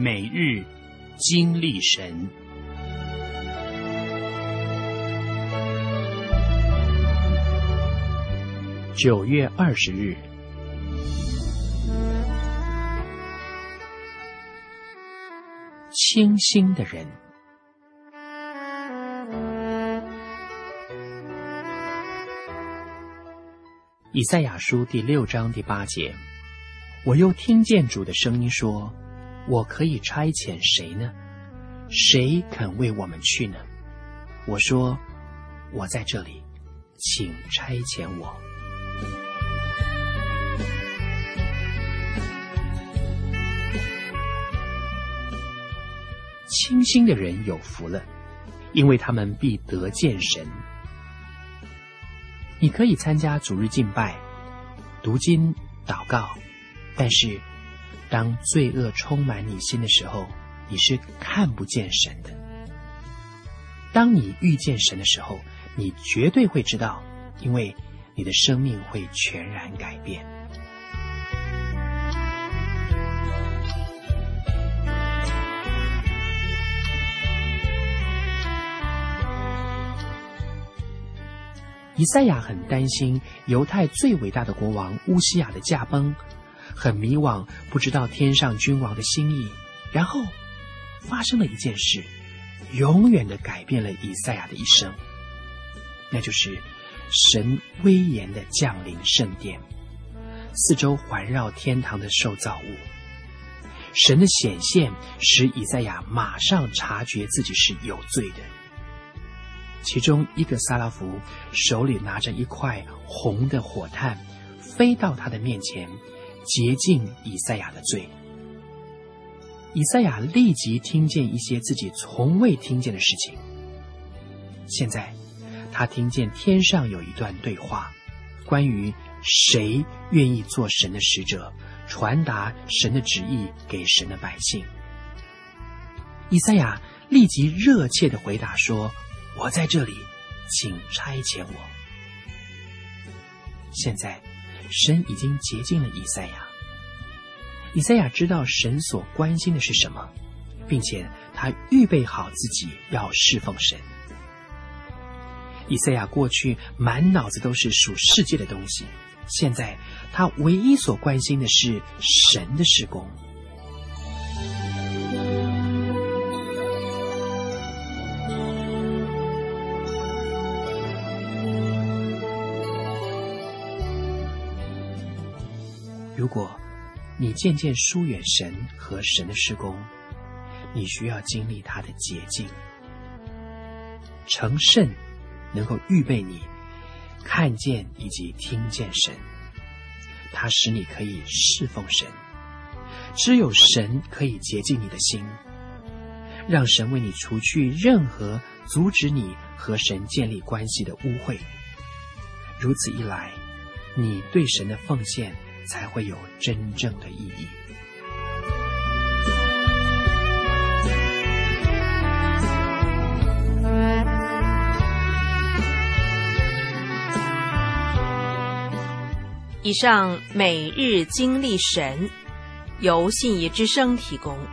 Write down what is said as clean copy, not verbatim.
每日经历神。9月20日，清心的人。以赛亚书第6章第8节，我又听见主的声音说，我可以差遣谁呢？谁肯为我们去呢？我说，我在这里，请差遣我。清心的人有福了，因为他们必得见神。你可以参加主日敬拜、读经、祷告，但是当罪恶充满你心的时候，你是看不见神的。当你遇见神的时候，你绝对会知道，因为你的生命会全然改变。以赛亚很担心犹太最伟大的国王乌西雅的驾崩，很迷惘，不知道天上君王的心意。然后发生了一件事，永远的改变了以赛亚的一生，那就是神威严的降临圣殿，四周环绕天堂的受造物。神的显现使以赛亚马上察觉自己是有罪的。其中一个撒拉弗手里拿着一块红的火炭，飞到他的面前，洁净以赛亚的罪。以赛亚立即听见一些自己从未听见的事情。现在他听见天上有一段对话，关于谁愿意做神的使者，传达神的旨意给神的百姓。以赛亚立即热切地回答说，我在这里，请差遣我。现在神已经洁净了以赛亚，以赛亚知道神所关心的是什么，并且他预备好自己要侍奉神。以赛亚过去满脑子都是属世界的东西，现在他唯一所关心的是神的事工。如果你渐渐疏远神和神的事工，你需要经历他的洁净。成圣能够预备你看见以及听见神，它使你可以侍奉神。只有神可以洁净你的心，让神为你除去任何阻止你和神建立关系的污秽。如此一来，你对神的奉献才会有真正的意义。 以上每日经历神由信义之声提供。